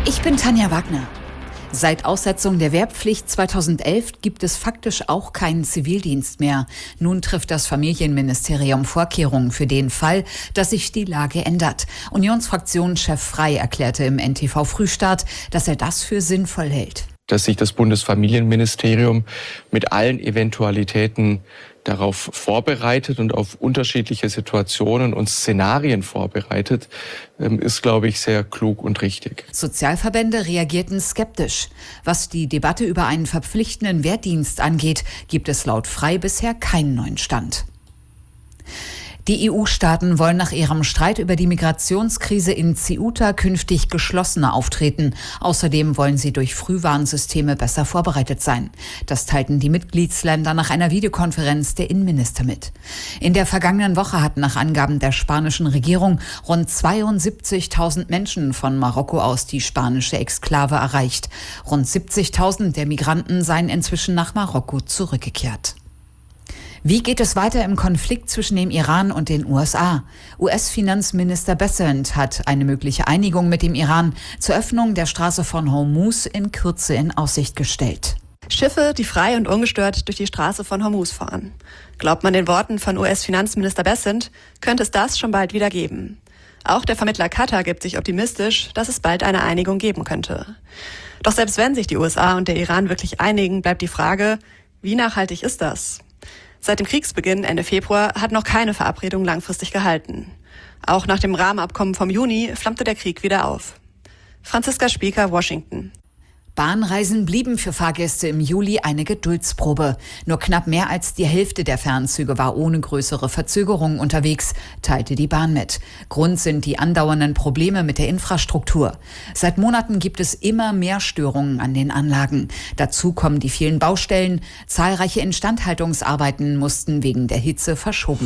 Ich bin Tanja Wagner. Seit Aussetzung der Wehrpflicht 2011 gibt es faktisch auch keinen Zivildienst mehr. Nun trifft das Familienministerium Vorkehrungen für den Fall, dass sich die Lage ändert. Unionsfraktionschef Frey erklärte im NTV Frühstart, dass er das für sinnvoll hält. Dass sich das Bundesfamilienministerium mit allen Eventualitäten darauf vorbereitet und auf unterschiedliche Situationen und Szenarien vorbereitet, ist, glaube ich, sehr klug und richtig. Sozialverbände reagierten skeptisch. Was die Debatte über einen verpflichtenden Wehrdienst angeht, gibt es laut Frey bisher keinen neuen Stand. Die EU-Staaten wollen nach ihrem Streit über die Migrationskrise in Ceuta künftig geschlossener auftreten. Außerdem wollen sie durch Frühwarnsysteme besser vorbereitet sein. Das teilten die Mitgliedsländer nach einer Videokonferenz der Innenminister mit. In der vergangenen Woche hatten nach Angaben der spanischen Regierung rund 72.000 Menschen von Marokko aus die spanische Exklave erreicht. Rund 70.000 der Migranten seien inzwischen nach Marokko zurückgekehrt. Wie geht es weiter im Konflikt zwischen dem Iran und den USA? US-Finanzminister Bessent hat eine mögliche Einigung mit dem Iran zur Öffnung der Straße von Hormuz in Kürze in Aussicht gestellt. Schiffe, die frei und ungestört durch die Straße von Hormuz fahren. Glaubt man den Worten von US-Finanzminister Bessent, könnte es das schon bald wieder geben. Auch der Vermittler Katar gibt sich optimistisch, dass es bald eine Einigung geben könnte. Doch selbst wenn sich die USA und der Iran wirklich einigen, bleibt die Frage, wie nachhaltig ist das? Seit dem Kriegsbeginn Ende Februar hat noch keine Verabredung langfristig gehalten. Auch nach dem Rahmenabkommen vom Juni flammte der Krieg wieder auf. Franziska Spieker, Washington. Bahnreisen blieben für Fahrgäste im Juli eine Geduldsprobe. Nur knapp mehr als die Hälfte der Fernzüge war ohne größere Verzögerungen unterwegs, teilte die Bahn mit. Grund sind die andauernden Probleme mit der Infrastruktur. Seit Monaten gibt es immer mehr Störungen an den Anlagen. Dazu kommen die vielen Baustellen. Zahlreiche Instandhaltungsarbeiten mussten wegen der Hitze verschoben